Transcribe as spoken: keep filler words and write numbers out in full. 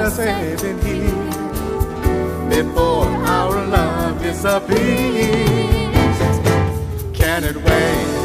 a saving here before our love disappears. Can it wait?